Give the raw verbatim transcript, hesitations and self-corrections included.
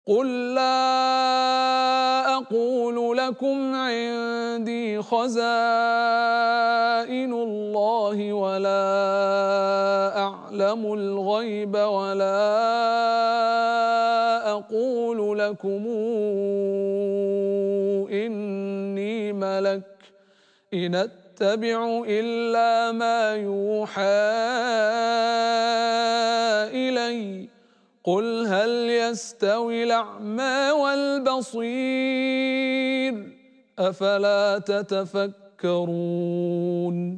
قُل لَّا أَقُولُ لَكُمْ عِندِي خَزَائِنُ اللَّهِ وَلَا أَعْلَمُ الْغَيْبَ وَلَا أَقُولُ لَكُمْ إِنِّي مَلَكٌ ۖ إِنْ أَتَّبِعُ إِلَّا مَا يُوحَىٰ إِلَيَّ ۚ قُلْ هَلْ يَسْتَوِي الْأَعْمَىٰ وَالْبَصِيرُ ۚ أَفَلَا تَتَفَكَّرُونَ